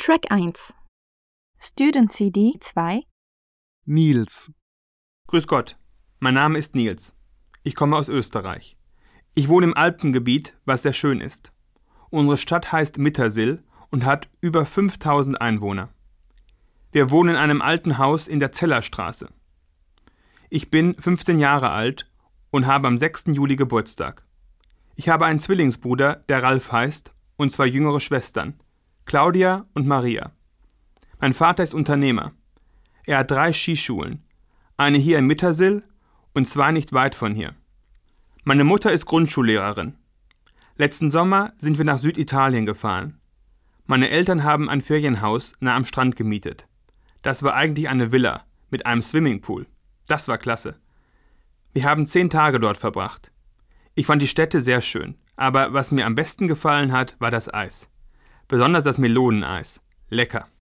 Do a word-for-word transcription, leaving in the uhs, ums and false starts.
Track eins. Student C D zwei. Nils. Grüß Gott, mein Name ist Nils. Ich komme aus Österreich. Ich wohne im Alpengebiet, was sehr schön ist. Unsere Stadt heißt Mittersill und hat über fünftausend Einwohner. Wir wohnen in einem alten Haus in der Zellerstraße. Ich bin fünfzehn Jahre alt und habe am sechsten Juli Geburtstag. Ich habe einen Zwillingsbruder, der Ralf heißt, und zwei jüngere Schwestern, Claudia und Maria. Mein Vater ist Unternehmer. Er hat drei Skischulen, eine hier in Mittersill und zwei nicht weit von hier. Meine Mutter ist Grundschullehrerin. Letzten Sommer sind wir nach Süditalien gefahren. Meine Eltern haben ein Ferienhaus nah am Strand gemietet. Das war eigentlich eine Villa mit einem Swimmingpool. Das war klasse. Wir haben zehn Tage dort verbracht. Ich fand die Städte sehr schön, aber was mir am besten gefallen hat, war das Eis. Besonders das Meloneneis. Lecker.